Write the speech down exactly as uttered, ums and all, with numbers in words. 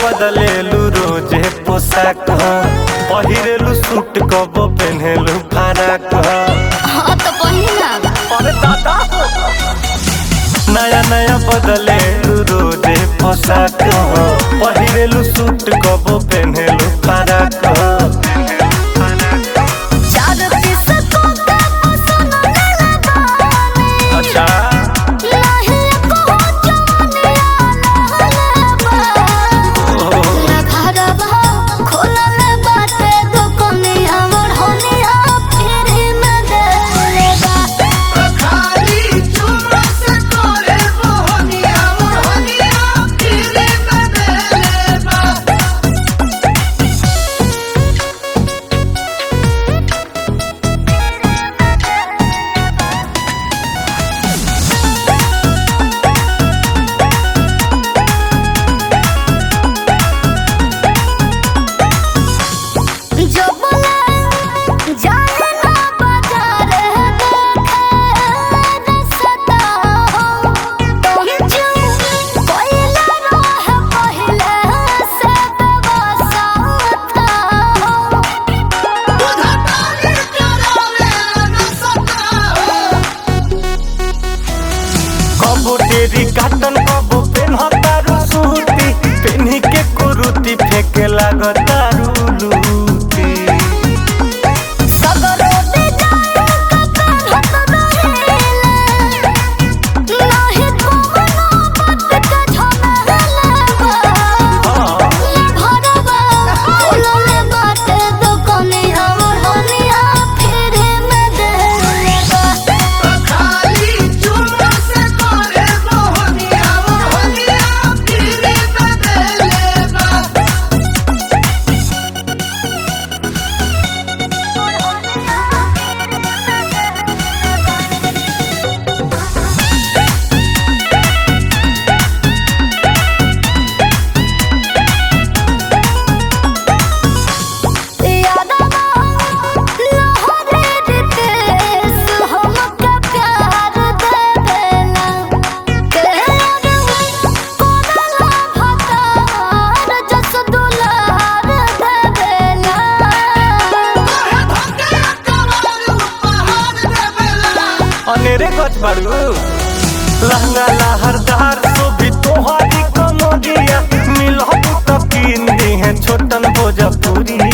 बदलेलू रोजे पोशाक पहिरेलू सूट कब पहनेलू फराक। हाँ तो पहिना अरे दादा नया नया बदलेलू रोजे पोशाक पहिरेलू सूट कब पहनेलू फराक। अच्छा तेरी काटन कबो पेन्हतारू सूती पेन्ही के कुरुती फेंके लागतारू लूटी। सगरो दे जाए कतन हत रहेला नाही कोनो बात के झमेला भरवा बोलले बात दो कोनी हमर होनिया फिर में देलेबा खाली चुम्मा से करे मोहनिया मोहनिया फिर में देलेबा। अनेरे गच बाड़ू लहंगा लहरदार सोभी तोहारी कमरिया मिलहु तो कीन दी है छोटन भोजपुरिया।